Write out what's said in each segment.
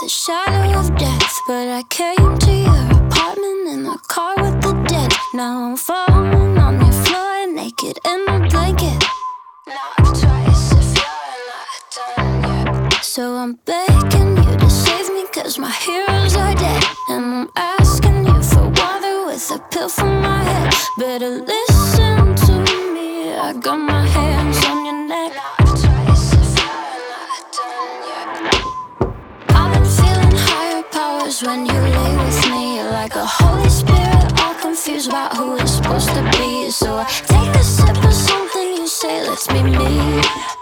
the shadow of death, but I came to your apartment in the car with the dent. Now I'm falling on your floor, naked in a blanket. Knock twice if you're not done yet. So I'm begging you to save me, cause my heroes are dead. And I'm asking you for water with a pill for my head. Better listen to me, I got my hands on your neck. Knock twice if you're not done yet. I've been feeling higher powers when you lay with me. You're like a Holy Spirit, all confused about who it's supposed to be. So I take a sip of something you say, let's be me.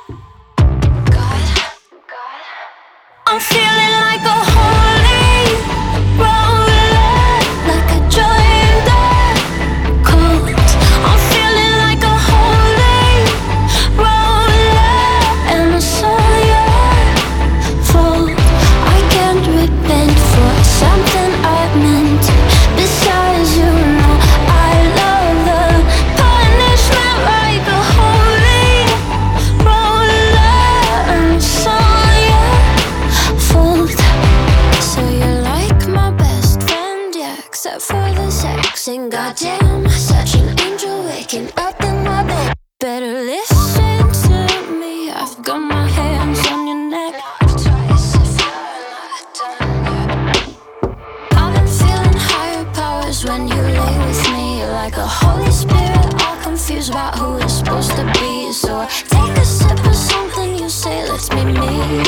I'm feeling like a holy roller, like a joy in the cold. I'm feeling like a holy roller, and I saw your fault. I can't repent for something I meant. Besides, you know I love the punishment, like a holy roller, and I saw fault. So you're like my best friend, yeah, except for the sex. And goddamn, such an angel waking up in my bed. Better listen to me, I've got my hands on your neck. Knock twice if you're not done yet. I've been feeling higher powers when you lay with me. You're like a Holy Spirit, all confused about who it's supposed to be. So I take a sip of something you say, let's be me.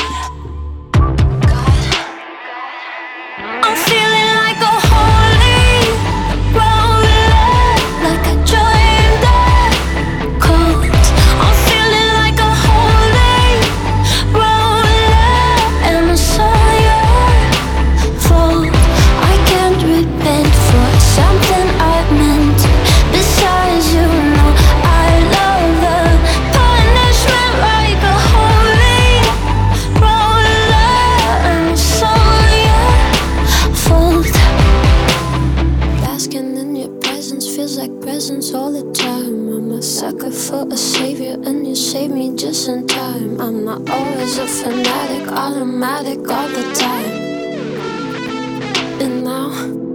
I'm feeling like a holy roller, like a joy in the cold. I'm feeling like a holy roller, and I saw your fault. I can't repent for something I meant. Besides, you know I love the punishment, like a holy roller, and I saw fault. Basking in your presence feels like presence all the time. I'm a sucker for a savior, and you save me just in time. I'm not always a fanatic, automatic all the time. And now